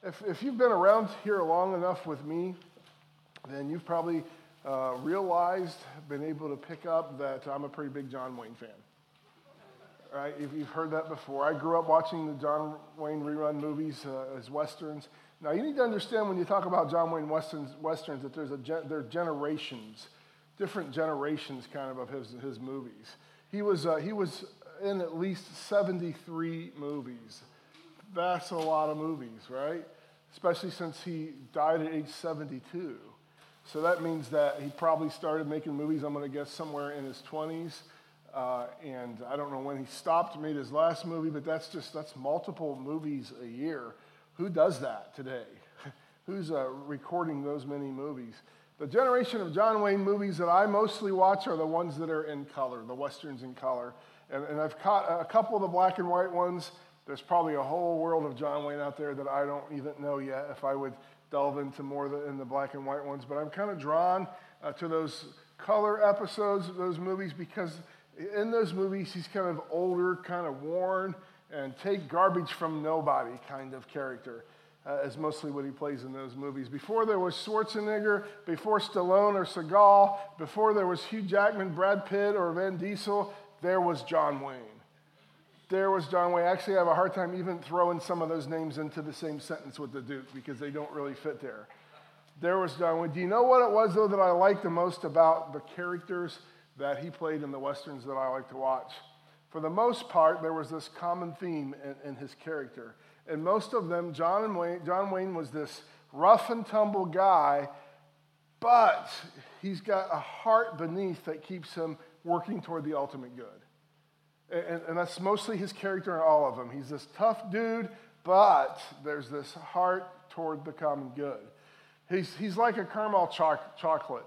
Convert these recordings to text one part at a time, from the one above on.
If you've been around here long enough with me, then you've probably realized, been able to pick up that I'm a pretty big John Wayne fan. Right? If you've heard that before. I grew up watching the John Wayne rerun movies as Westerns. Now, you need to understand when you talk about John Wayne Westerns that there are generations, different generations kind of his movies. He was in at least 73 movies. That's a lot of movies, right? Especially since he died at age 72. So that means that he probably started making movies, I'm going to guess, somewhere in his 20s. And I don't know when he stopped, made his last movie, but that's multiple movies a year. Who does that today? Who's recording those many movies? The generation of John Wayne movies that I mostly watch are the ones that are in color, the Westerns in color. And I've caught a couple of the black and white ones. There's probably a whole world of John Wayne out there that I don't even know yet if I would delve into more in the black and white ones. But I'm kind of drawn to those color episodes of those movies because in those movies he's kind of older, kind of worn, and take garbage from nobody kind of character is mostly what he plays in those movies. Before there was Schwarzenegger, before Stallone or Seagal, before there was Hugh Jackman, Brad Pitt, or Vin Diesel, there was John Wayne. There was John Wayne. Actually, I have a hard time even throwing some of those names into the same sentence with the Duke because they don't really fit there. There was John Wayne. Do you know what it was, though, that I liked the most about the characters that he played in the Westerns that I like to watch? For the most part, there was this common theme in his character. And most of them, John Wayne was this rough and tumble guy, but he's got a heart beneath that keeps him working toward the ultimate good. And that's mostly his character in all of them. He's this tough dude, but there's this heart toward the common good. He's like a caramel chocolate.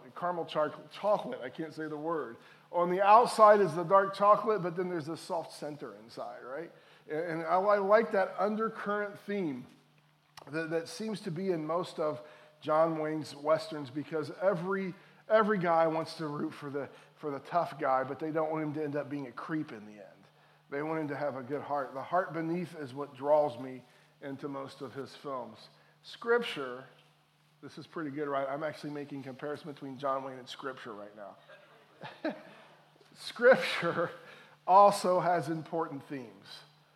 I can't say the word. On the outside is the dark chocolate, but then there's this soft center inside, right? And I like that undercurrent theme that seems to be in most of John Wayne's Westerns because every guy wants to root for the tough guy, but they don't want him to end up being a creep in the end. They want him to have a good heart. The heart beneath is what draws me into most of his films. Scripture, this is pretty good, right? I'm actually making comparison between John Wayne and Scripture right now. Scripture also has important themes.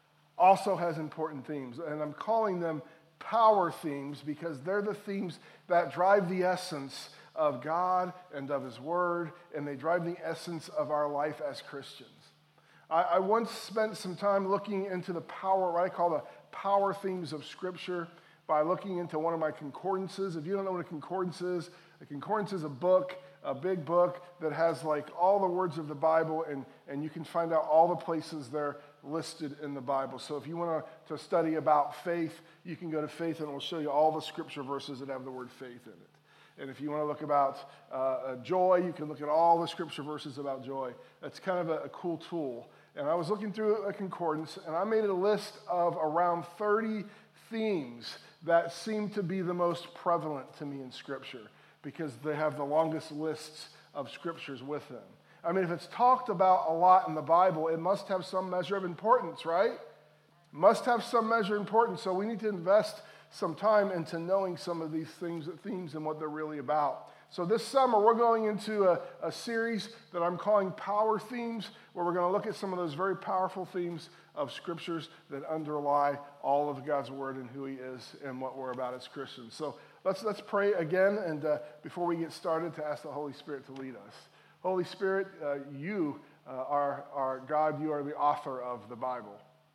And I'm calling them power themes because they're the themes that drive the essence of God and of His Word, and they drive the essence of our life as Christians. I once spent some time looking into what I call the power themes of Scripture by looking into one of my concordances. If you don't know what a concordance is a book, a big book that has like all the words of the Bible, and you can find out all the places they're listed in the Bible. So if you want to study about faith, you can go to faith and it will show you all the scripture verses that have the word faith in it. And if you want to look about joy, you can look at all the scripture verses about joy. That's kind of a cool tool. And I was looking through a concordance, and I made a list of around 30 themes that seem to be the most prevalent to me in Scripture because they have the longest lists of scriptures with them. I mean, if it's talked about a lot in the Bible, it must have some measure of importance, right? Must have some measure of importance. So we need to invest some time into knowing some of these themes and what they're really about. So this summer, we're going into a series that I'm calling Power Themes, where we're going to look at some of those very powerful themes of scriptures that underlie all of God's Word and who He is and what we're about as Christians. So let's pray again, and before we get started, to ask the Holy Spirit to lead us. Holy Spirit, you are God. You are the author of the Bible.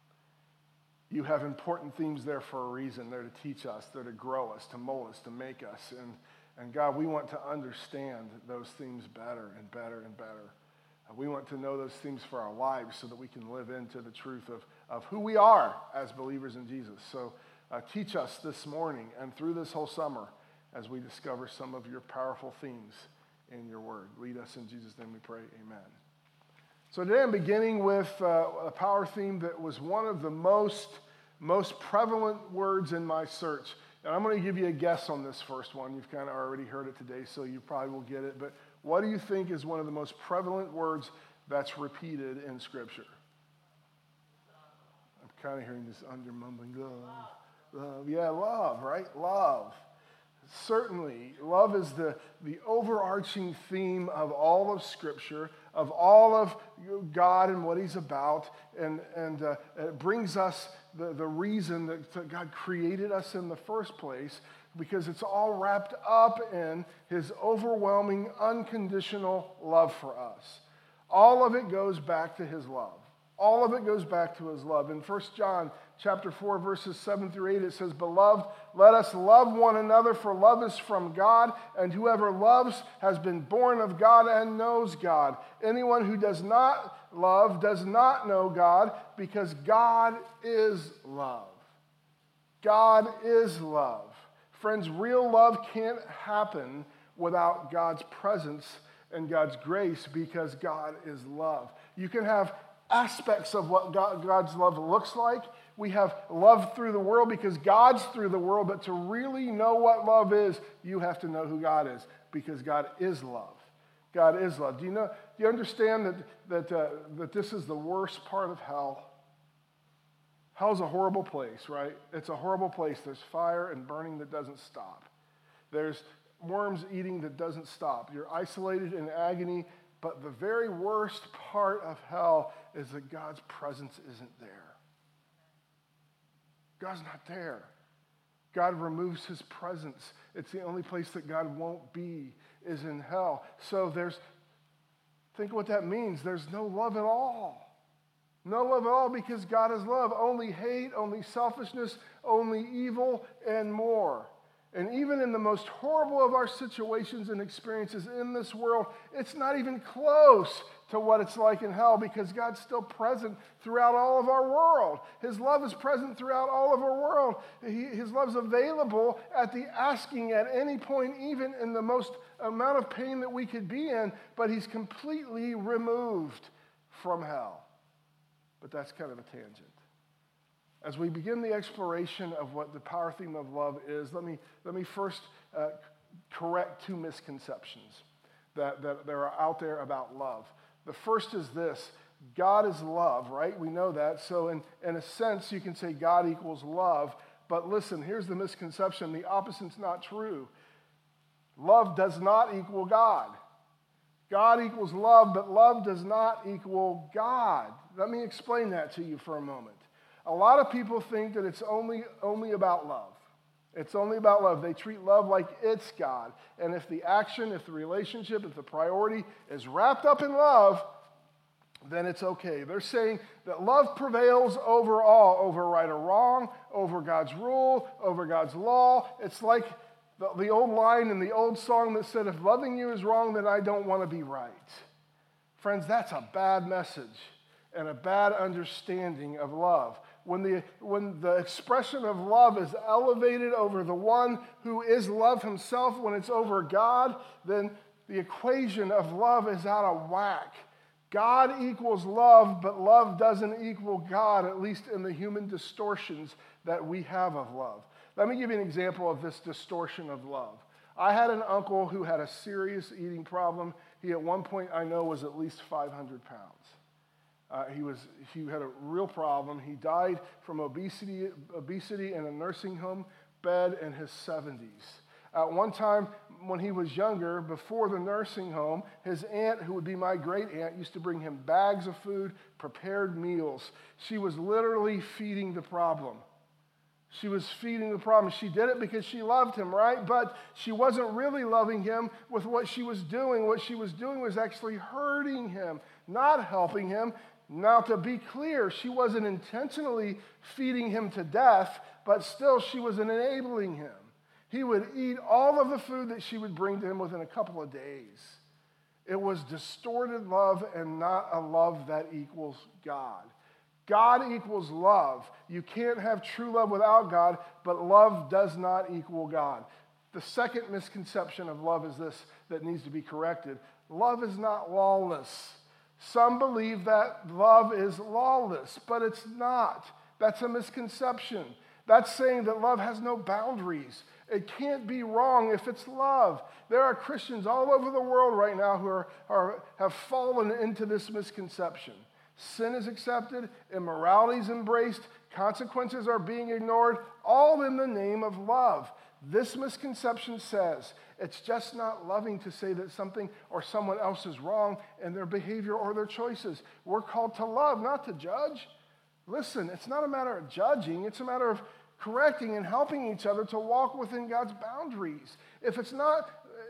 You have important themes there for a reason. They're to teach us. They're to grow us, to mold us, to make us. And God, we want to understand those themes better and better and better. We want to know those themes for our lives so that we can live into the truth of who we are as believers in Jesus. So teach us this morning and through this whole summer as we discover some of your powerful themes in your word. Lead us in Jesus' name we pray. Amen. So today I'm beginning with a power theme that was one of the most prevalent words in my search. And I'm going to give you a guess on this first one. You've kind of already heard it today, so you probably will get it. But what do you think is one of the most prevalent words that's repeated in Scripture? I'm kind of hearing this under mumbling. Yeah, love, right? Love. Certainly, love is the overarching theme of all of Scripture, of all of God and what He's about, and it brings us the reason that God created us in the first place, because it's all wrapped up in His overwhelming, unconditional love for us. All of it goes back to His love. All of it goes back to His love. In 1 John chapter 4, verses 7 through 8, it says, "Beloved, let us love one another, for love is from God, and whoever loves has been born of God and knows God. Anyone who does not love does not know God, because God is love." God is love. Friends, real love can't happen without God's presence and God's grace, because God is love. You can have aspects of what God's love looks like. We have love through the world because God's through the world, but to really know what love is, you have to know who God is, because God is love. God is love. Do you understand that this is the worst part of hell? Hell's a horrible place, right? It's a horrible place. There's fire and burning that doesn't stop. There's worms eating that doesn't stop. You're isolated in agony, but the very worst part of hell is that God's presence isn't there. God's not there. God removes His presence. It's the only place that God won't be, is in hell. So think what that means. There's no love at all. No love at all, because God is love. Only hate, only selfishness, only evil, and more. And even in the most horrible of our situations and experiences in this world, it's not even close to what it's like in hell, because God's still present throughout all of our world. His love is present throughout all of our world. His love's available at the asking at any point, even in the most amount of pain that we could be in, but He's completely removed from hell. But that's kind of a tangent. As we begin the exploration of what the power theme of love is, let me first correct two misconceptions that are out there about love. The first is this: God is love, right? We know that. So in a sense, you can say God equals love. But listen, here's the misconception. The opposite's not true. Love does not equal God. God equals love, but love does not equal God. Let me explain that to you for a moment. A lot of people think that it's only about love. It's only about love. They treat love like it's God. And if the action, if the relationship, if the priority is wrapped up in love, then it's okay. They're saying that love prevails over all, over right or wrong, over God's rule, over God's law. It's like the old line in the old song that said, "If loving you is wrong, then I don't want to be right." Friends, that's a bad message and a bad understanding of love. When the expression of love is elevated over the one who is love himself, when it's over God, then the equation of love is out of whack. God equals love, but love doesn't equal God, at least in the human distortions that we have of love. Let me give you an example of this distortion of love. I had an uncle who had a serious eating problem. He at one point, I know, was at least 500 pounds. He had a real problem. He died from obesity in a nursing home bed in his 70s. At one time, when he was younger, before the nursing home, his aunt, who would be my great aunt, used to bring him bags of food, prepared meals. She was literally feeding the problem. She was feeding the problem. She did it because she loved him, right? But she wasn't really loving him with what she was doing. What she was doing was actually hurting him, not helping him. Now, to be clear, she wasn't intentionally feeding him to death, but still she was enabling him. He would eat all of the food that she would bring to him within a couple of days. It was distorted love and not a love that equals God. God equals love. You can't have true love without God, but love does not equal God. The second misconception of love is this that needs to be corrected. Love is not lawless. Some believe that love is lawless, but it's not. That's a misconception. That's saying that love has no boundaries. It can't be wrong if it's love. There are Christians all over the world right now who have fallen into this misconception. Sin is accepted, immorality is embraced, Consequences are being ignored, all in the name of love. This misconception says it's just not loving to say that something or someone else is wrong in their behavior or their choices. We're called to love, not to judge. Listen, it's not a matter of judging. It's a matter of correcting and helping each other to walk within God's boundaries. If it's not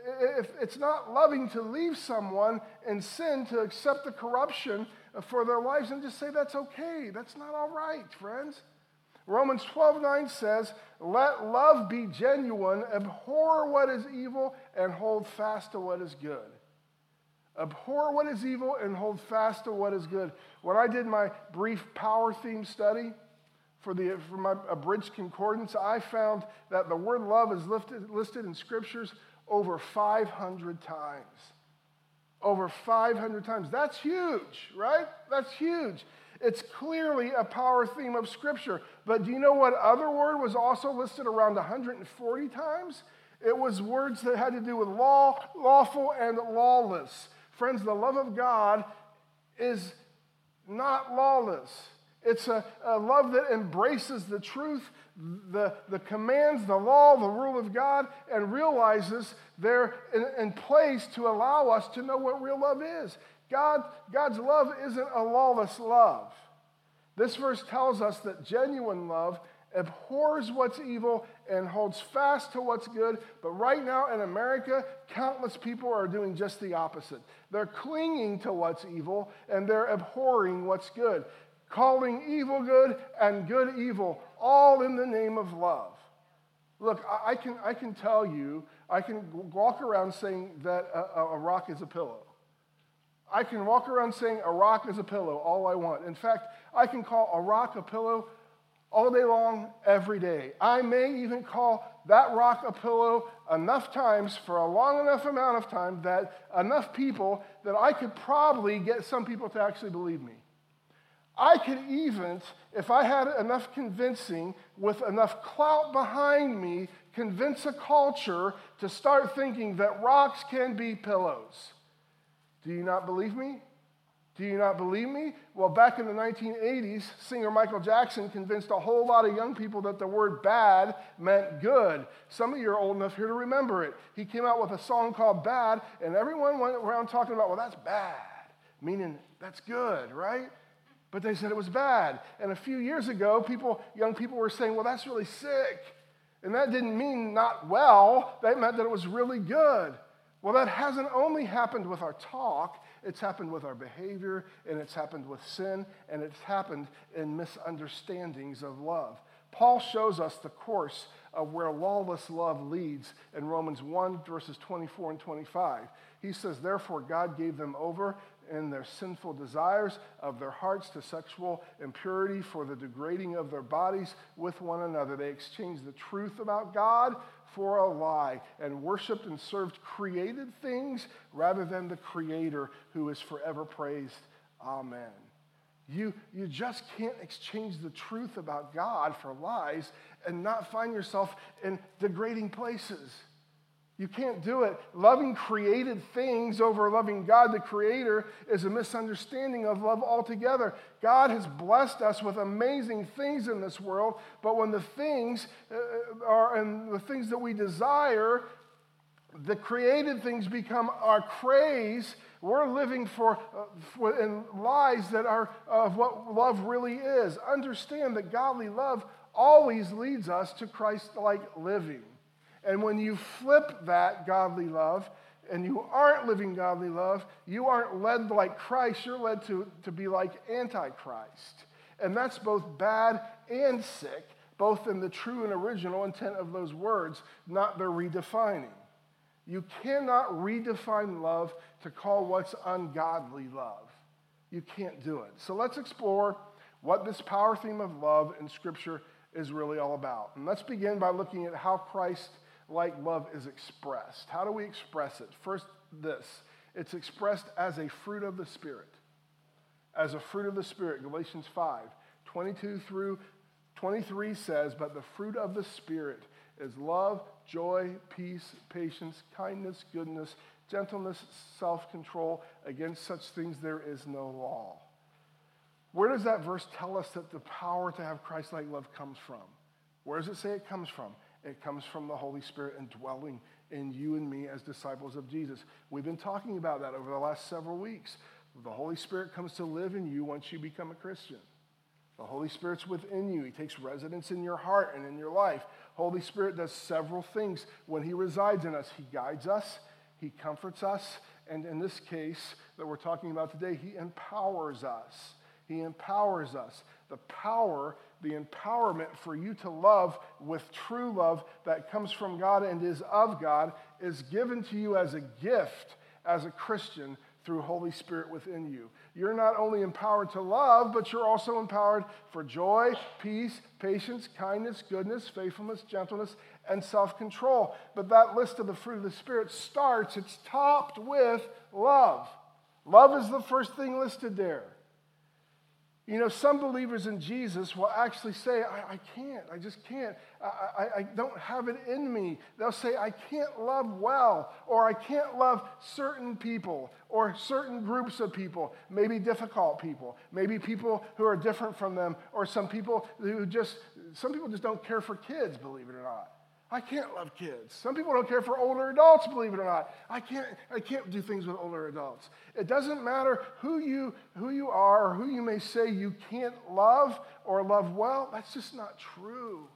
loving to leave someone in sin, to accept the corruption for their lives and just say that's okay, that's not all right, friends. Romans 12:9 says, let love be genuine, abhor what is evil, and hold fast to what is good. Abhor what is evil and hold fast to what is good. When I did my brief power theme study for my abridged concordance, I found that the word love is listed in scriptures over 500 times. Over 500 times. That's huge, right? That's huge. It's clearly a power theme of Scripture. But do you know what other word was also listed around 140 times? It was words that had to do with law, lawful, and lawless. Friends, the love of God is not lawless. It's a love that embraces the truth, the commands, the law, the rule of God, and realizes they're in place to allow us to know what real love is. God's love isn't a lawless love. This verse tells us that genuine love abhors what's evil and holds fast to what's good. But right now in America, countless people are doing just the opposite. They're clinging to what's evil and they're abhorring what's good, calling evil good and good evil, all in the name of love. Look, I can tell you, I can walk around saying that a rock is a pillow. I can walk around saying a rock is a pillow all I want. In fact, I can call a rock a pillow all day long, every day. I may even call that rock a pillow enough times for a long enough amount of time that enough people that I could probably get some people to actually believe me. I could even, if I had enough convincing with enough clout behind me, convince a culture to start thinking that rocks can be pillows. Do you not believe me? Do you not believe me? Well, back in the 1980s, singer Michael Jackson convinced a whole lot of young people that the word bad meant good. Some of you are old enough here to remember it. He came out with a song called Bad, and everyone went around talking about, well, that's bad, meaning that's good, right? But they said it was bad. And a few years ago, young people were saying, well, that's really sick. And that didn't mean not well. That meant that it was really good. Well, that hasn't only happened with our talk, it's happened with our behavior, and it's happened with sin, and it's happened in misunderstandings of love. Paul shows us the course of where lawless love leads in Romans 1, verses 24 and 25. He says, therefore, God gave them over in their sinful desires of their hearts to sexual impurity for the degrading of their bodies with one another. They exchanged the truth about God for a lie and worshiped and served created things rather than the Creator who is forever praised. Amen. You just can't exchange the truth about God for lies and not find yourself in degrading places. You can't do it. Loving created things over loving God, the Creator, is a misunderstanding of love altogether. God has blessed us with amazing things in this world, but when the things and the things that we desire, the created things become our craze. We're living in lies that are of what love really is. Understand that godly love always leads us to Christ-like living. And when you flip that godly love and you aren't living godly love, you aren't led like Christ, you're led to be like Antichrist. And that's both bad and sick, both in the true and original intent of those words, not their redefining. You cannot redefine love to call what's ungodly love. You can't do it. So let's explore what this power theme of love in Scripture is really all about. And let's begin by looking at how Christ-like love is expressed. How do we express it? First, it's expressed as a fruit of the Spirit. As a fruit of the Spirit. Galatians 5:22 through 23 says, but the fruit of the Spirit is love, joy, peace, patience, kindness, goodness, gentleness, self-control. Against such things there is no law. Where does that verse tell us that the power to have Christ-like love comes from? Where does it say it comes from? It comes from the Holy Spirit indwelling in you and me as disciples of Jesus. We've been talking about that over the last several weeks. The Holy Spirit comes to live in you once you become a Christian. The Holy Spirit's within you. He takes residence in your heart and in your life. Holy Spirit does several things when he resides in us. He guides us, he comforts us, and in this case that we're talking about today, he empowers us. He empowers us. The power, the empowerment for you to love with true love that comes from God and is of God is given to you as a gift as a Christian through Holy Spirit within you. You're not only empowered to love, but you're also empowered for joy, peace, patience, kindness, goodness, faithfulness, gentleness, and self-control. But that list of the fruit of the Spirit it's topped with love. Love is the first thing listed there. You know, some believers in Jesus will actually say, I can't, I just can't. I don't have it in me. They'll say, I can't love well, or I can't love certain people, or certain groups of people, maybe difficult people, maybe people who are different from them, or some people just don't care for kids, believe it or not. I can't love kids. Some people don't care for older adults, believe it or not. I can't do things with older adults. It doesn't matter who you are or who you may say you can't love or love well. That's just not true.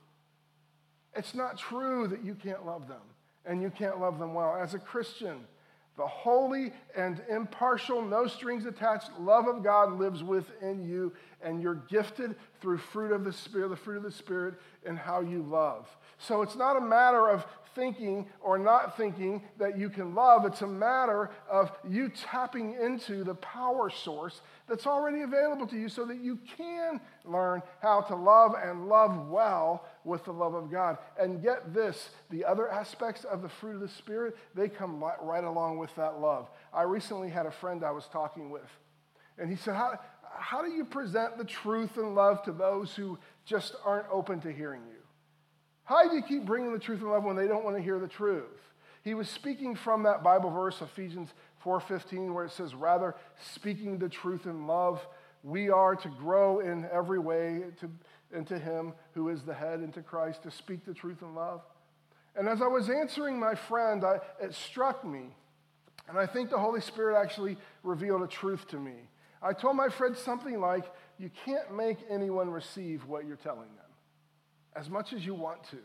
It's not true that you can't love them and you can't love them well. As a Christian, the holy and impartial, no strings attached love of God lives within you, and you're gifted through the fruit of the Spirit in how you love. So it's not a matter of thinking or not thinking that you can love. It's a matter of you tapping into the power source that's already available to you so that you can learn how to love and love well with the love of God. And get this, the other aspects of the fruit of the Spirit, they come right along with that love. I recently had a friend I was talking with, and he said, how do you present the truth and love to those who just aren't open to hearing you? How do you keep bringing the truth and love when they don't want to hear the truth? He was speaking from that Bible verse, Ephesians 4:15, where it says, rather speaking the truth in love, we are to grow in every way into him who is the head, into Christ, to speak the truth in love. And as I was answering my friend, it struck me, and I think the Holy Spirit actually revealed a truth to me. I told my friend something like, you can't make anyone receive what you're telling them, as much as you want to.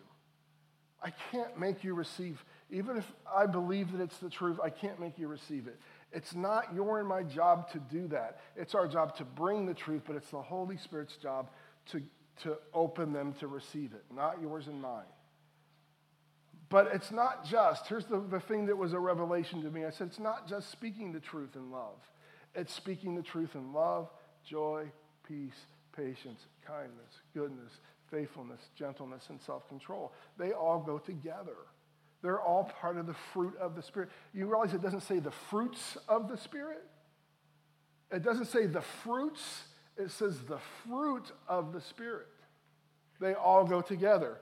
I can't make you receive, even if I believe that it's the truth, I can't make you receive it. It's not your and my job to do that. It's our job to bring the truth, but it's the Holy Spirit's job to open them to receive it, not yours and mine. But it's not just, here's the thing that was a revelation to me. I said, it's not just speaking the truth in love. It's speaking the truth in love, joy, peace, patience, kindness, goodness, faithfulness, gentleness, and self-control. They all go together. They're all part of the fruit of the Spirit. You realize it doesn't say the fruits of the Spirit? It doesn't say the fruits. It says the fruit of the Spirit. They all go together.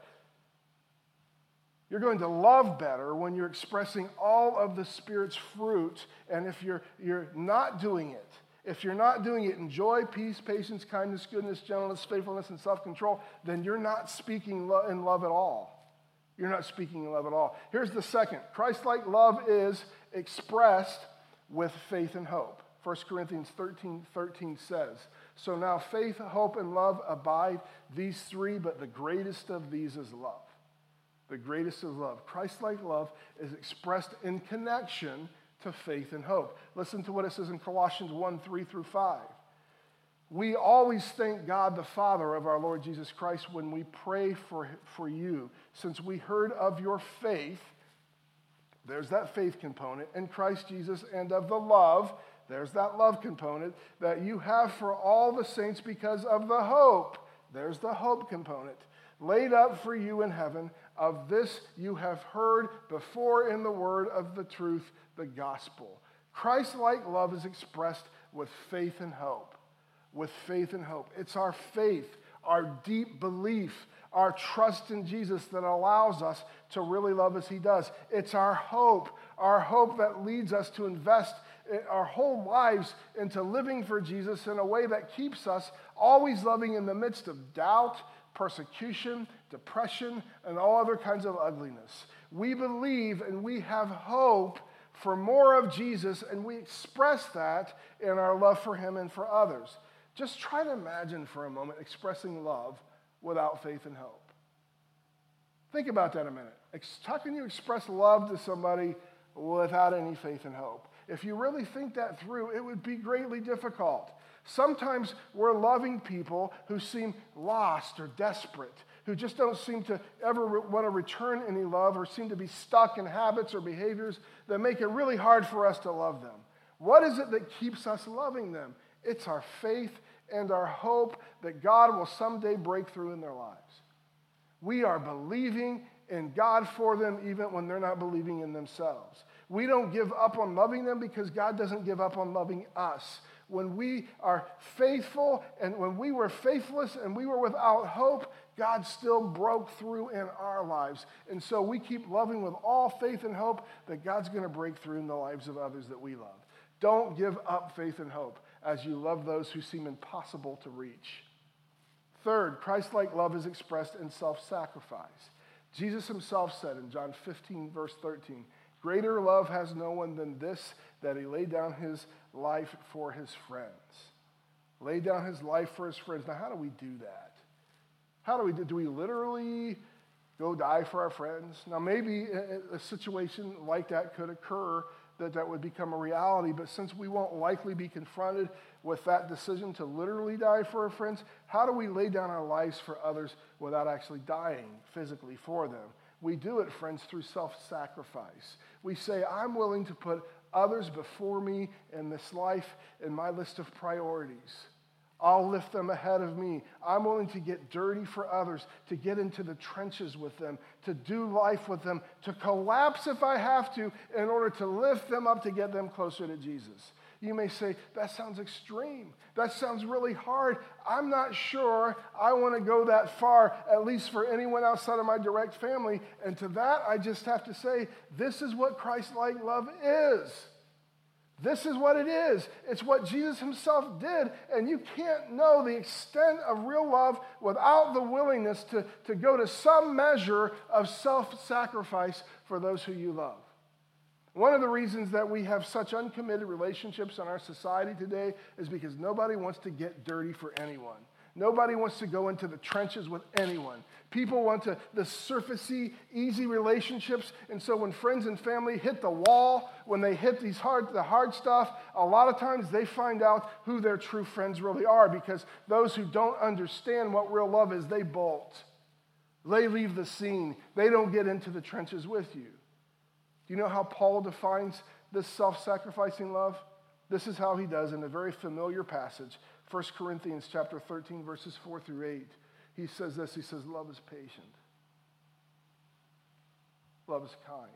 You're going to love better when you're expressing all of the Spirit's fruit, and if you're not doing it, if you're not doing it in joy, peace, patience, kindness, goodness, gentleness, faithfulness, and self-control, then you're not speaking in love at all. You're not speaking in love at all. Here's the second. Christ-like love is expressed with faith and hope. 1 Corinthians 13:13 says, so now faith, hope, and love abide, these three, but the greatest of these is love. The greatest of love. Christ-like love is expressed in connection to faith and hope. Listen to what it says in Colossians 1:3-5. We always thank God the Father of our Lord Jesus Christ when we pray for you, since we heard of your faith, there's that faith component, in Christ Jesus, and of the love, there's that love component, that you have for all the saints because of the hope, there's the hope component, laid up for you in heaven. Of this you have heard before in the word of the truth, the gospel. Christ-like love is expressed with faith and hope. With faith and hope. It's our faith, our deep belief, our trust in Jesus that allows us to really love as he does. It's our hope that leads us to invest our whole lives into living for Jesus in a way that keeps us always loving in the midst of doubt, persecution, depression, and all other kinds of ugliness. We believe and we have hope for more of Jesus, and we express that in our love for him and for others. Just try to imagine for a moment expressing love without faith and hope. Think about that a minute. How can you express love to somebody without any faith and hope? If you really think that through, it would be greatly difficult. Sometimes we're loving people who seem lost or desperate, who just don't seem to ever want to return any love or seem to be stuck in habits or behaviors that make it really hard for us to love them. What is it that keeps us loving them? It's our faith and our hope that God will someday break through in their lives. We are believing in God for them even when they're not believing in themselves. We don't give up on loving them because God doesn't give up on loving us. When we are faithful and when we were faithless and we were without hope, God still broke through in our lives. And so we keep loving with all faith and hope that God's going to break through in the lives of others that we love. Don't give up faith and hope as you love those who seem impossible to reach. Third, Christ-like love is expressed in self-sacrifice. Jesus himself said in John 15, verse 13, "Greater love has no one than this, that he laid down his life for his friends." Lay down his life for his friends. Now, how do we do that? How do we do? Do we literally go die for our friends? Now, maybe a situation like that could occur that would become a reality, but since we won't likely be confronted with that decision to literally die for our friends, how do we lay down our lives for others without actually dying physically for them? We do it, friends, through self-sacrifice. We say, I'm willing to put others before me in this life in my list of priorities. I'll lift them ahead of me. I'm willing to get dirty for others, to get into the trenches with them, to do life with them, to collapse if I have to in order to lift them up to get them closer to Jesus. You may say, that sounds extreme. That sounds really hard. I'm not sure I want to go that far, at least for anyone outside of my direct family. And to that, I just have to say, this is what Christ-like love is. This is what it is. It's what Jesus himself did, and you can't know the extent of real love without the willingness to go to some measure of self-sacrifice for those who you love. One of the reasons that we have such uncommitted relationships in our society today is because nobody wants to get dirty for anyone. Nobody wants to go into the trenches with anyone. People want the surfacey, easy relationships. And so when friends and family hit the wall, when they hit the hard stuff, a lot of times they find out who their true friends really are, because those who don't understand what real love is, they bolt. They leave the scene. They don't get into the trenches with you. Do you know how Paul defines this self-sacrificing love? This is how he does in a very familiar passage. 1 Corinthians chapter 13, verses 4 through 8. He says this, he says, love is patient. Love is kind.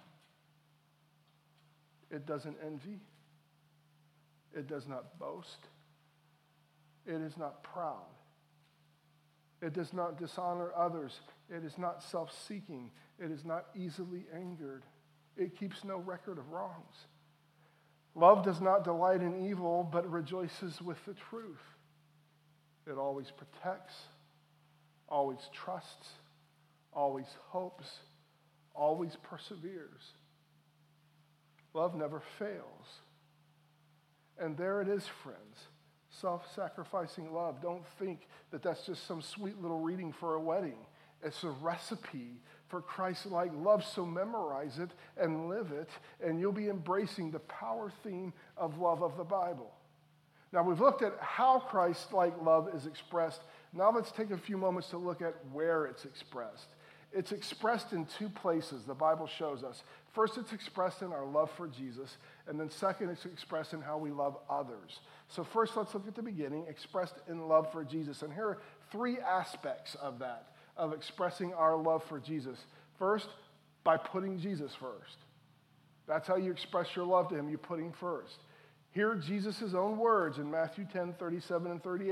It doesn't envy. It does not boast. It is not proud. It does not dishonor others. It is not self-seeking. It is not easily angered. It keeps no record of wrongs. Love does not delight in evil, but rejoices with the truth. It always protects, always trusts, always hopes, always perseveres. Love never fails. And there it is, friends. Self-sacrificing love. Don't think that that's just some sweet little reading for a wedding. It's a recipe for Christ-like love, so memorize it and live it, and you'll be embracing the power theme of love of the Bible. Now, we've looked at how Christ-like love is expressed. Now let's take a few moments to look at where it's expressed. It's expressed in two places, the Bible shows us. First, it's expressed in our love for Jesus, and then second, it's expressed in how we love others. So first, let's look at the beginning, expressed in love for Jesus. And here are three aspects of that, of expressing our love for Jesus. First, by putting Jesus first. That's how you express your love to him. You put him first. Hear Jesus' own words in Matthew 10, 37 and 38.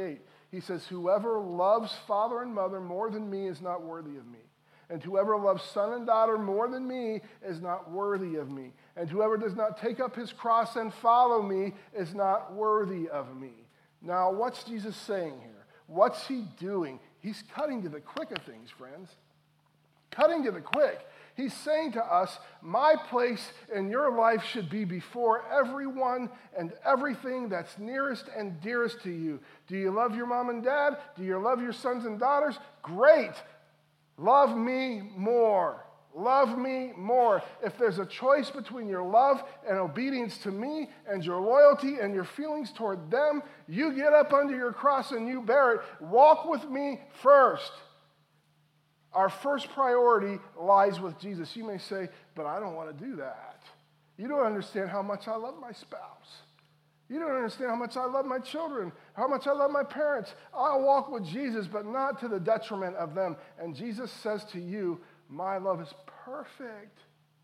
He says, whoever loves father and mother more than me is not worthy of me. And whoever loves son and daughter more than me is not worthy of me. And whoever does not take up his cross and follow me is not worthy of me. Now, what's Jesus saying here? What's he doing? He's cutting to the quick of things, friends. Cutting to the quick. He's saying to us, my place in your life should be before everyone and everything that's nearest and dearest to you. Do you love your mom and dad? Do you love your sons and daughters? Great. Love me more. Love me more. If there's a choice between your love and obedience to me and your loyalty and your feelings toward them, you get up under your cross and you bear it. Walk with me first. Our first priority lies with Jesus. You may say, but I don't want to do that. You don't understand how much I love my spouse. You don't understand how much I love my children, how much I love my parents. I'll walk with Jesus, but not to the detriment of them. And Jesus says to you, my love is perfect.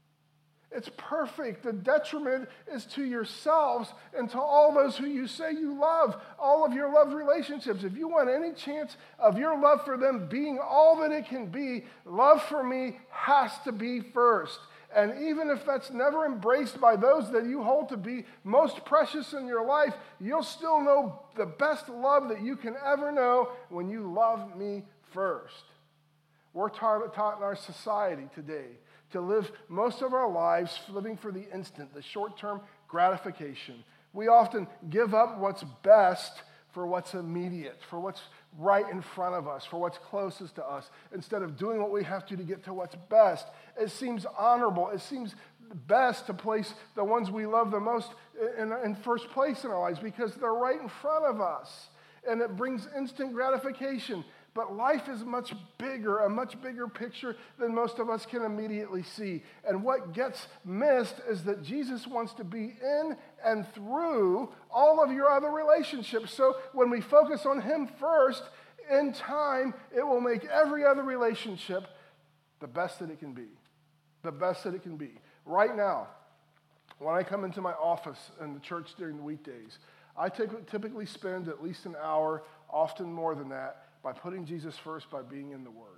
It's perfect. The detriment is to yourselves and to all those who you say you love, all of your love relationships. If you want any chance of your love for them being all that it can be, love for me has to be first. And even if that's never embraced by those that you hold to be most precious in your life, you'll still know the best love that you can ever know when you love me first. We're taught in our society today to live most of our lives living for the instant, the short-term gratification. We often give up what's best for what's immediate, for what's right in front of us, for what's closest to us, instead of doing what we have to get to what's best. It seems honorable. It seems best to place the ones we love the most in first place in our lives because they're right in front of us, and it brings instant gratification. But life is much bigger, a much bigger picture than most of us can immediately see. And what gets missed is that Jesus wants to be in and through all of your other relationships. So when we focus on him first, in time, it will make every other relationship the best that it can be. The best that it can be. Right now, when I come into my office in the church during the weekdays, I typically spend at least an hour, often more than that, by putting Jesus first, by being in the Word.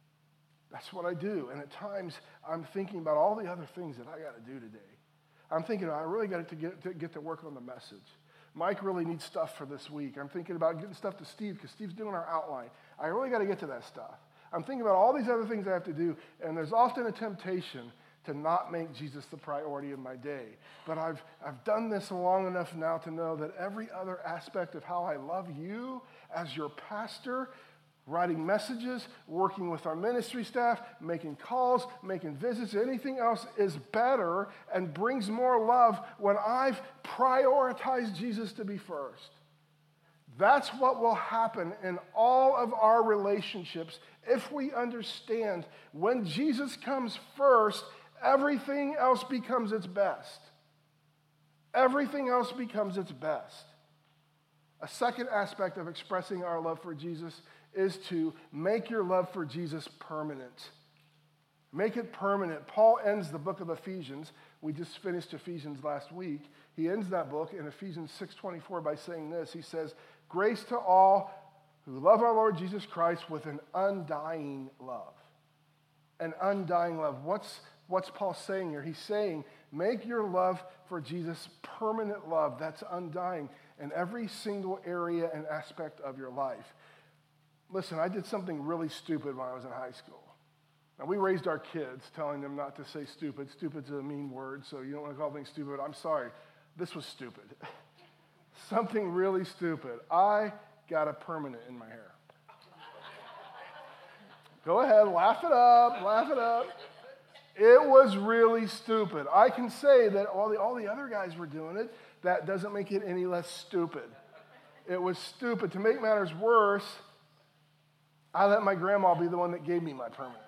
That's what I do. And at times, I'm thinking about all the other things that I got to do today. I'm thinking, I really got to get to work on the message. Mike really needs stuff for this week. I'm thinking about getting stuff to Steve, because Steve's doing our outline. I really got to get to that stuff. I'm thinking about all these other things I have to do, and there's often a temptation to not make Jesus the priority of my day. But I've done this long enough now to know that every other aspect of how I love you as your pastor, writing messages, working with our ministry staff, making calls, making visits, anything else is better and brings more love when I've prioritized Jesus to be first. That's what will happen in all of our relationships if we understand when Jesus comes first, everything else becomes its best. Everything else becomes its best. A second aspect of expressing our love for Jesus is to make your love for Jesus permanent. Make it permanent. Paul ends the book of Ephesians. We just finished Ephesians last week. He ends that book in Ephesians 6:24 by saying this. He says, "Grace to all who love our Lord Jesus Christ with an undying love." An undying love. What's Paul saying here? He's saying, make your love for Jesus permanent love that's undying in every single area and aspect of your life. Listen, I did something really stupid when I was in high school. Now, we raised our kids telling them not to say stupid. Stupid's a mean word, so you don't want to call things stupid. I'm sorry. This was stupid. Something really stupid. I got a permanent in my hair. Go ahead, laugh it up, laugh it up. It was really stupid. I can say that all the other guys were doing it. That doesn't make it any less stupid. It was stupid. To make matters worse, I let my grandma be the one that gave me my permanent.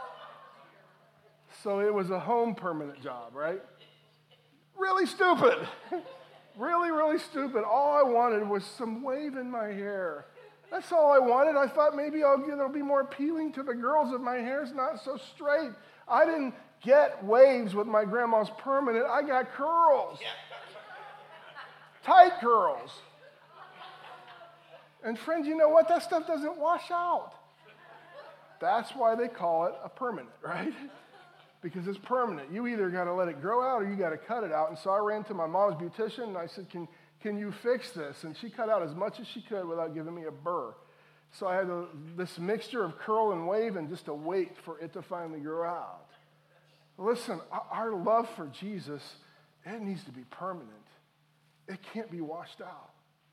So it was a home permanent job, right? Really stupid. Really, really stupid. All I wanted was some wave in my hair. That's all I wanted. I thought maybe it'll be more appealing to the girls if my hair's not so straight. I didn't get waves with my grandma's permanent. I got curls. Tight curls. And friends, you know what? That stuff doesn't wash out. That's why they call it a permanent, right? Because it's permanent. You either got to let it grow out or you got to cut it out. And so I ran to my mom's beautician and I said, can you fix this? And she cut out as much as she could without giving me a burr. So I had this mixture of curl and wave and just a wait for it to finally grow out. Listen, our love for Jesus, it needs to be permanent. It can't be washed out.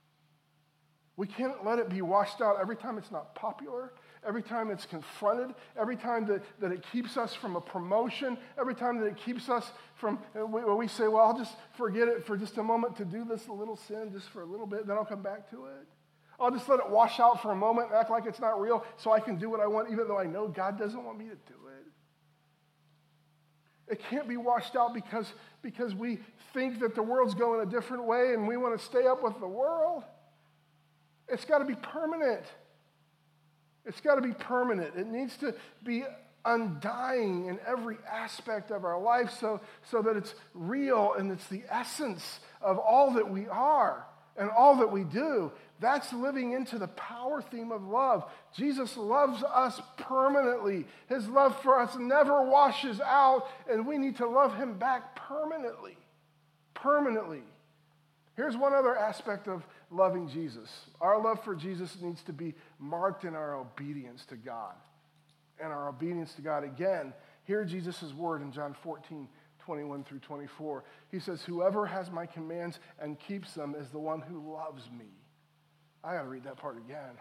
We can't let it be washed out every time it's not popular, every time it's confronted, every time that it keeps us from a promotion, every time that it keeps us from, we say, well, I'll just forget it for just a moment to do this little sin just for a little bit, then I'll come back to it. I'll just let it wash out for a moment and act like it's not real so I can do what I want even though I know God doesn't want me to do it. It can't be washed out because we think that the world's going a different way and we want to stay up with the world. It's got to be permanent. It's got to be permanent. It needs to be undying in every aspect of our life so that it's real and it's the essence of all that we are and all that we do. That's living into the power theme of love. Jesus loves us permanently. His love for us never washes out, and we need to love him back permanently. Permanently. Here's one other aspect of loving Jesus. Our love for Jesus needs to be marked in our obedience to God. And our obedience to God, again, hear Jesus' word in John 14:21 through 24. He says, whoever has my commands and keeps them is the one who loves me. I got to read that part again.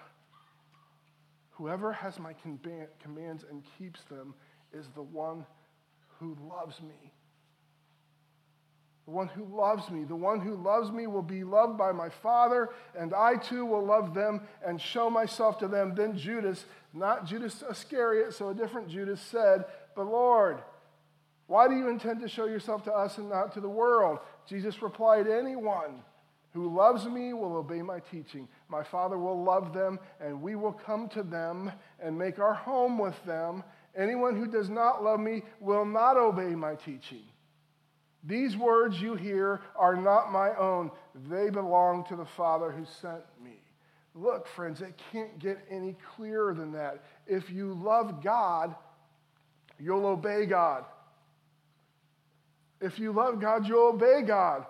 Whoever has my commands and keeps them is the one who loves me. The one who loves me. The one who loves me will be loved by my Father, and I too will love them and show myself to them. Then Judas, not Judas Iscariot, so a different Judas, said, but Lord, why do you intend to show yourself to us and not to the world? Jesus replied, anyone who loves me will obey my teaching. My Father will love them, and we will come to them and make our home with them. Anyone who does not love me will not obey my teaching. These words you hear are not my own. They belong to the Father who sent me. Look, friends, it can't get any clearer than that. If you love God, you'll obey God. If you love God, you'll obey God.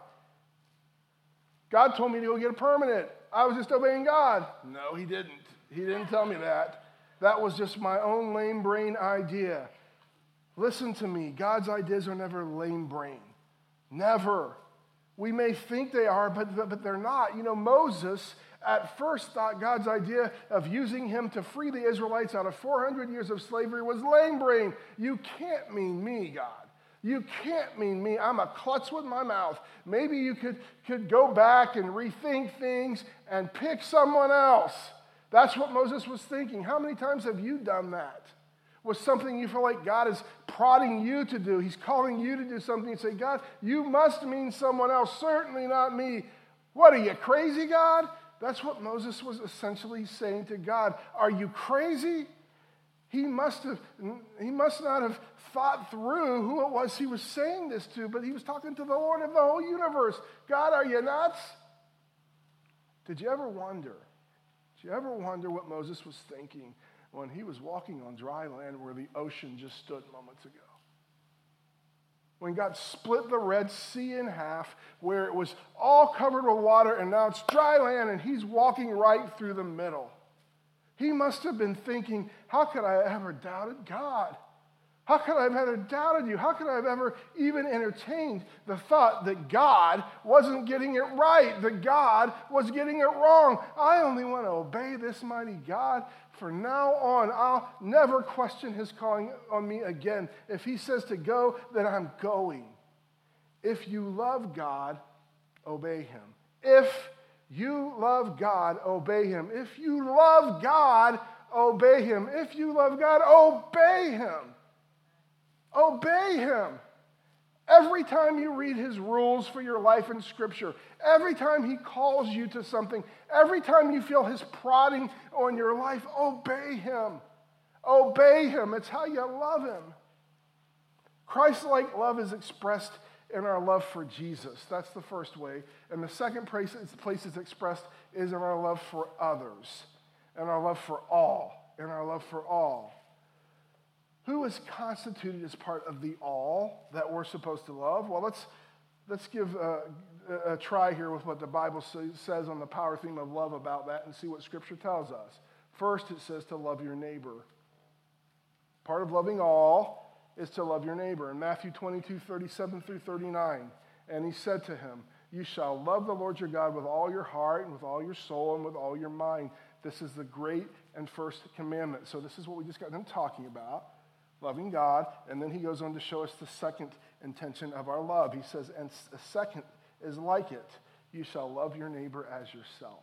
God told me to go get a permanent. I was just obeying God. No, he didn't. He didn't tell me that. That was just my own lame brain idea. Listen to me. God's ideas are never lame brain. Never. We may think they are, but they're not. You know, Moses at first thought God's idea of using him to free the Israelites out of 400 years of slavery was lame brain. You can't mean me, God. You can't mean me. I'm a klutz with my mouth. Maybe you could go back and rethink things and pick someone else. That's what Moses was thinking. How many times have you done that? Was something you feel like God is prodding you to do. He's calling you to do something. You say, God, you must mean someone else, certainly not me. What, are you crazy, God? That's what Moses was essentially saying to God. Are you crazy? He must not have thought through who it was he was saying this to, but he was talking to the Lord of the whole universe. God, are you nuts? Did you ever wonder what Moses was thinking when he was walking on dry land where the ocean just stood moments ago? When God split the Red Sea in half, where it was all covered with water, and now it's dry land, and he's walking right through the middle. He must have been thinking, how could I have ever doubted God? How could I have ever doubted you? How could I have ever even entertained the thought that God wasn't getting it right, that God was getting it wrong? I only want to obey this mighty God. From now on, I'll never question his calling on me again. If he says to go, then I'm going. If you love God, obey him. If you love God, obey him. If you love God, obey him. If you love God, obey him. Obey him. Every time you read his rules for your life in Scripture, every time he calls you to something, every time you feel his prodding on your life, obey him. Obey him. It's how you love him. Christ-like love is expressed in our love for Jesus. That's the first way. And the second place it's expressed is in our love for others, and our love for all, and our love for all. Who is constituted as part of the all that we're supposed to love? Well, let's give a try here with what the Bible says on the power theme of love about that and see what Scripture tells us. First, it says to love your neighbor. Part of loving all is to love your neighbor. In Matthew 22:37 through 39, and he said to him, you shall love the Lord your God with all your heart and with all your soul and with all your mind. This is the great and first commandment. So this is what we just got done talking about, loving God. And then he goes on to show us the second intention of our love. He says, and the second is like it. You shall love your neighbor as yourself.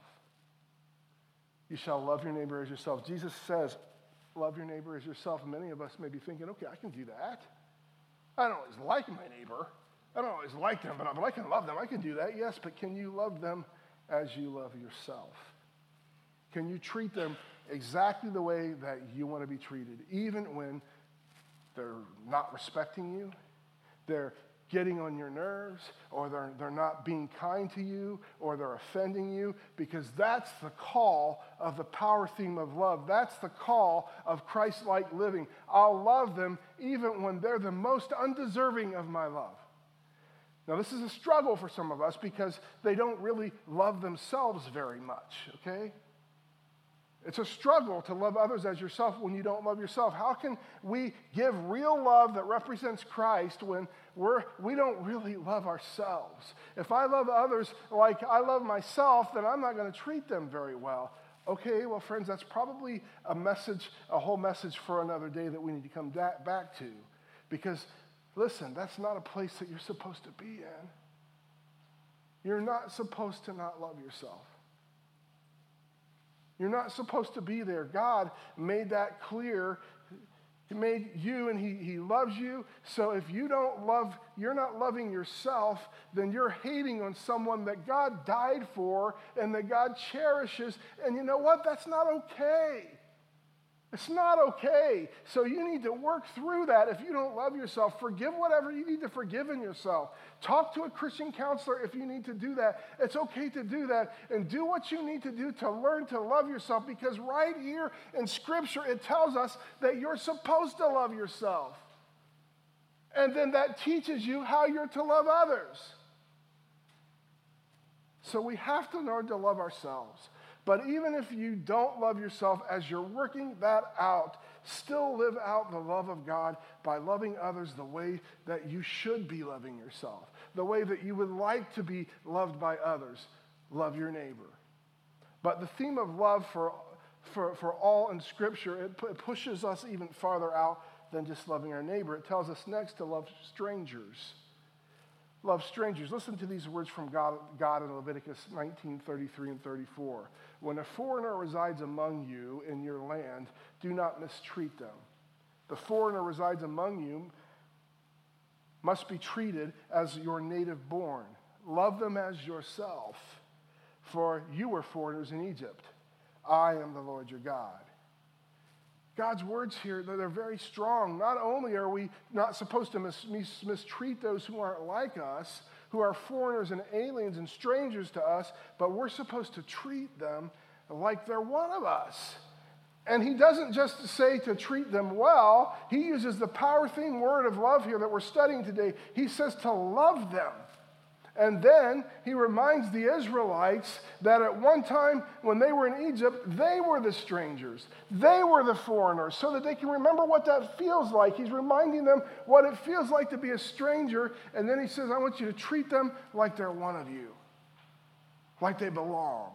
You shall love your neighbor as yourself. Jesus says, love your neighbor as yourself. Many of us may be thinking, okay, I can do that. I don't always like my neighbor. I don't always like them, but I can love them. I can do that, yes, but can you love them as you love yourself? Can you treat them exactly the way that you want to be treated, even when they're not respecting you, they're getting on your nerves, or they're not being kind to you, or they're offending you? Because that's the call of the power theme of love. That's the call of Christ-like living. I'll love them even when they're the most undeserving of my love. Now, this is a struggle for some of us because they don't really love themselves very much, okay? It's a struggle to love others as yourself when you don't love yourself. How can we give real love that represents Christ when we don't really love ourselves? If I love others like I love myself, then I'm not going to treat them very well. Okay, well, friends, that's probably a whole message for another day that we need to come back to. Because, listen, that's not a place that you're supposed to be in. You're not supposed to not love yourself. You're not supposed to be there. God made that clear. He made you and he loves you. So if you're not loving yourself, then you're hating on someone that God died for and that God cherishes. And you know what? That's not okay. It's not okay. So you need to work through that if you don't love yourself. Forgive whatever you need to forgive in yourself. Talk to a Christian counselor if you need to do that. It's okay to do that. And do what you need to do to learn to love yourself, because right here in Scripture it tells us that you're supposed to love yourself. And then that teaches you how you're to love others. So we have to learn to love ourselves. But even if you don't love yourself, as you're working that out, still live out the love of God by loving others the way that you should be loving yourself, the way that you would like to be loved by others. Love your neighbor. But the theme of love for all in Scripture, it pushes us even farther out than just loving our neighbor. It tells us next to love strangers. Love strangers. Listen to these words from God in Leviticus 19:33 and 34. When a foreigner resides among you in your land, do not mistreat them. The foreigner resides among you must be treated as your native born. Love them as yourself, for you were foreigners in Egypt. I am the Lord your God. God's words here, they're very strong. Not only are we not supposed to mistreat those who aren't like us, who are foreigners and aliens and strangers to us, but we're supposed to treat them like they're one of us. And he doesn't just say to treat them well. He uses the power theme word of love here that we're studying today. He says to love them. And then he reminds the Israelites that at one time when they were in Egypt, they were the strangers. They were the foreigners, so that they can remember what that feels like. He's reminding them what it feels like to be a stranger. And then he says, I want you to treat them like they're one of you, like they belong.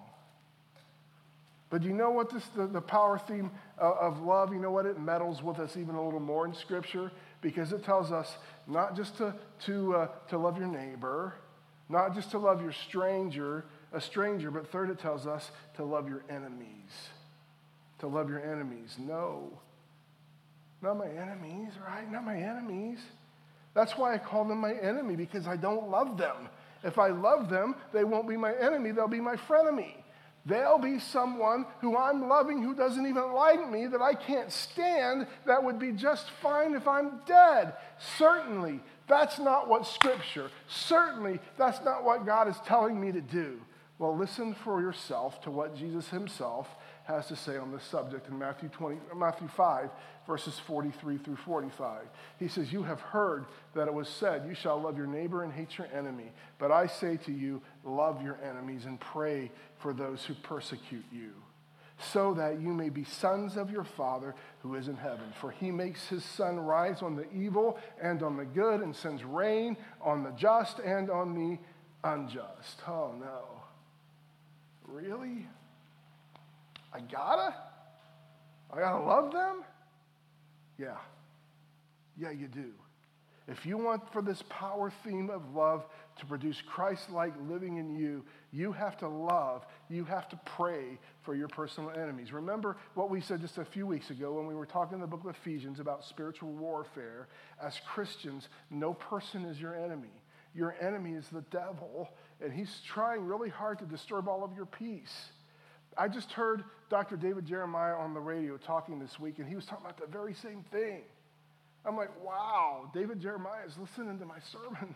But you know what the power theme of love, you know what? It meddles with us even a little more in Scripture, because it tells us not just to love your neighbor, not just to love a stranger, but third, it tells us to love your enemies. To love your enemies. No, not my enemies, right? Not my enemies. That's why I call them my enemy, because I don't love them. If I love them, they won't be my enemy, they'll be my frenemy. There'll be someone who I'm loving who doesn't even like me, that I can't stand, that would be just fine if I'm dead. Certainly, that's not what Scripture, certainly, that's not what God is telling me to do. Well, listen for yourself to what Jesus himself has to say on this subject in Matthew 5, verses 43 through 45. He says, you have heard that it was said, you shall love your neighbor and hate your enemy. But I say to you, love your enemies and pray for those who persecute you, so that you may be sons of your Father who is in heaven. For he makes his sun rise on the evil and on the good, and sends rain on the just and on the unjust. Oh no. Really? I gotta love them? Yeah, you do. If you want for this power theme of love to produce Christ-like living in you, you have to love, you have to pray for your personal enemies. Remember what we said just a few weeks ago when we were talking in the book of Ephesians about spiritual warfare. As Christians, no person is your enemy. Your enemy is the devil, and he's trying really hard to disturb all of your peace. I just heard Dr. David Jeremiah on the radio talking this week, and he was talking about the very same thing. I'm like, wow, David Jeremiah is listening to my sermon.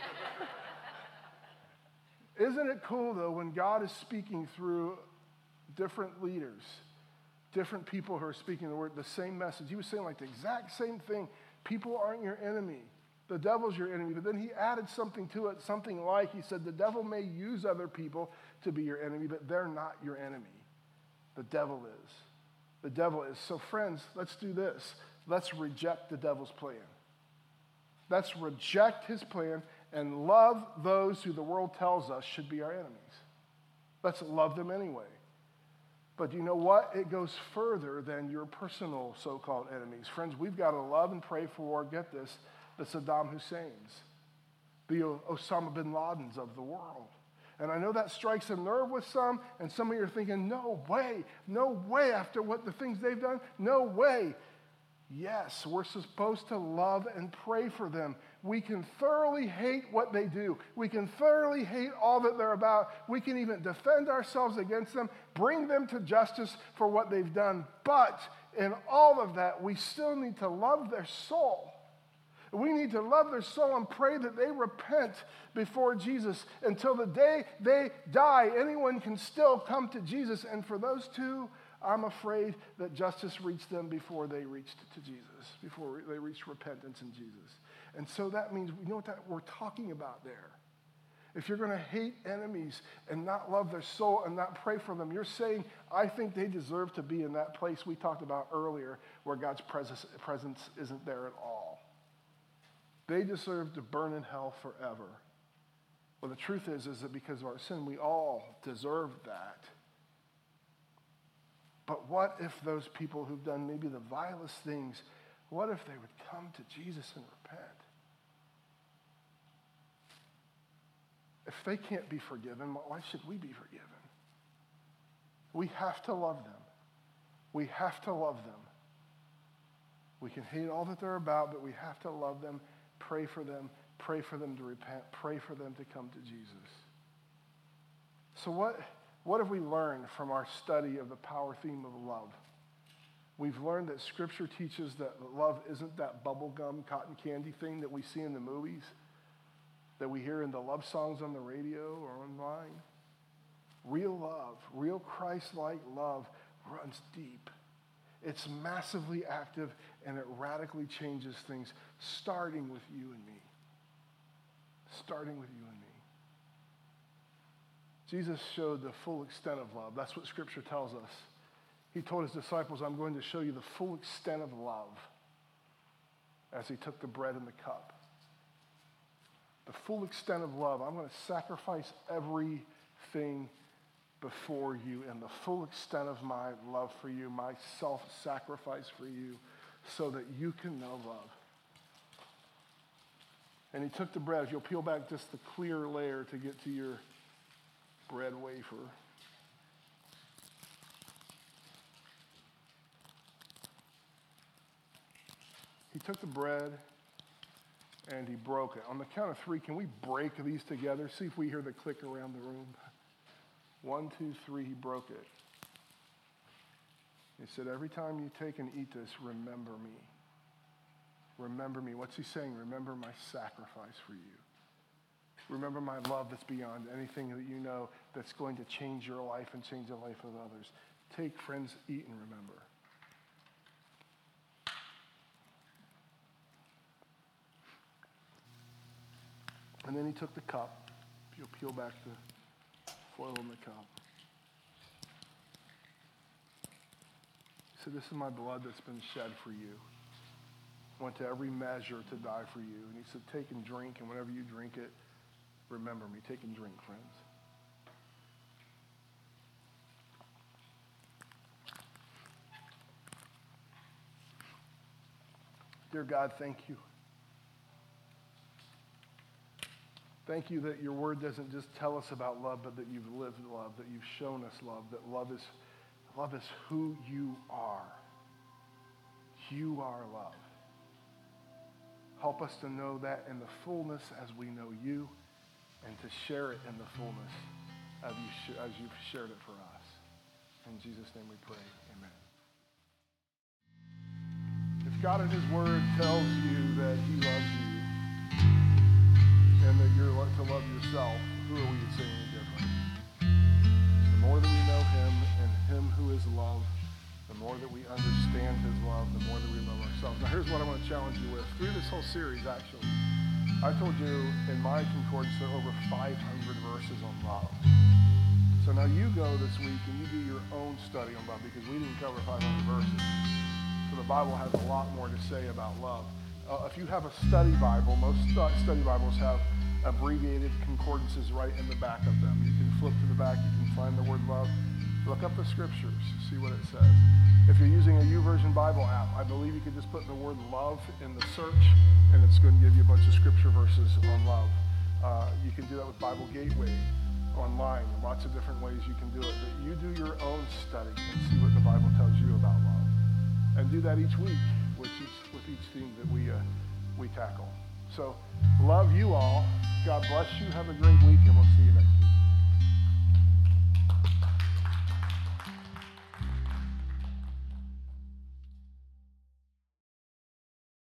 Isn't it cool, though, when God is speaking through different leaders, different people who are speaking the word, the same message? He was saying like the exact same thing. People aren't your enemy. The devil's your enemy. But then he added something to it, something like, he said, the devil may use other people to be your enemy, but they're not your enemy. The devil is. The devil is. So friends, let's do this. Let's reject the devil's plan. Let's reject his plan and love those who the world tells us should be our enemies. Let's love them anyway. But you know what? It goes further than your personal so-called enemies. Friends, we've got to love and pray for, get this, the Saddam Husseins, the Osama bin Ladens of the world. And I know that strikes a nerve with some, and some of you are thinking, no way after what the things they've done, no way. Yes, we're supposed to love and pray for them. We can thoroughly hate what they do. We can thoroughly hate all that they're about. We can even defend ourselves against them, bring them to justice for what they've done. But in all of that, we still need to love their soul. We need to love their soul and pray that they repent before Jesus. Until the day they die, anyone can still come to Jesus. And for those two, I'm afraid that justice reached them before they reached to Jesus, before they reached repentance in Jesus. And so that means, you know what we're talking about there? If you're going to hate enemies and not love their soul and not pray for them, you're saying, I think they deserve to be in that place we talked about earlier where God's presence isn't there at all. They deserve to burn in hell forever. Well, the truth is that because of our sin, we all deserve that. But what if those people who've done maybe the vilest things, what if they would come to Jesus and repent? If they can't be forgiven, why should we be forgiven? We have to love them. We have to love them. We can hate all that they're about, but we have to love them, pray for them to repent, pray for them to come to Jesus. So what have we learned from our study of the power theme of love? We've learned that Scripture teaches that love isn't that bubblegum, cotton candy thing that we see in the movies, that we hear in the love songs on the radio or online. Real love, real Christ-like love runs deep. It's massively active, and it radically changes things, starting with you and me. Starting with you and me. Jesus showed the full extent of love. That's what Scripture tells us. He told his disciples, I'm going to show you the full extent of love as he took the bread and the cup. The full extent of love. I'm going to sacrifice everything before you and the full extent of my love for you, my self-sacrifice for you, so that you can know love. And he took the bread. If you'll peel back just the clear layer to get to your bread wafer. He took the bread and he broke it. On the count of three, can we break these together? See if we hear the click around the room. 1, 2, 3, he broke it. He said, every time you take and eat this, remember me. Remember me. What's he saying? Remember my sacrifice for you. Remember my love that's beyond anything that you know that's going to change your life and change the life of others. Take, friends, eat and remember. And then he took the cup. You'll peel back the foil in the cup. He said, this is my blood that's been shed for you. Went to every measure to die for you. And he said, take and drink, and whenever you drink it, remember me. Take and drink, friends. Dear God, thank you. Thank you that your word doesn't just tell us about love, but that you've lived love, that you've shown us love, that love is who you are. You are love. Help us to know that in the fullness as we know you, and to share it in the fullness as you've shared it for us. In Jesus' name we pray, amen. If God in his word tells you that he loves you, and that you're to love yourself, who are we to say any different? The more that we know him and him who is love, the more that we understand his love, the more that we love ourselves. Now here's what I want to challenge you with. Through this whole series, actually, I told you in my concordance there are over 500 verses on love. So now you go this week and you do your own study on love, because we didn't cover 500 verses. So the Bible has a lot more to say about love. If you have a study Bible, most study Bibles have abbreviated concordances right in the back of them. You can flip to the back, you can find the word love. Look up the scriptures, see what it says. If you're using a YouVersion Bible app, I believe you can just put the word love in the search, and it's going to give you a bunch of scripture verses on love. You can do that with Bible Gateway online. Lots of different ways you can do it. But you do your own study and see what the Bible tells you about love. And do that each week with each theme that we tackle. So love you all. God bless you. Have a great week, and we'll see you next week.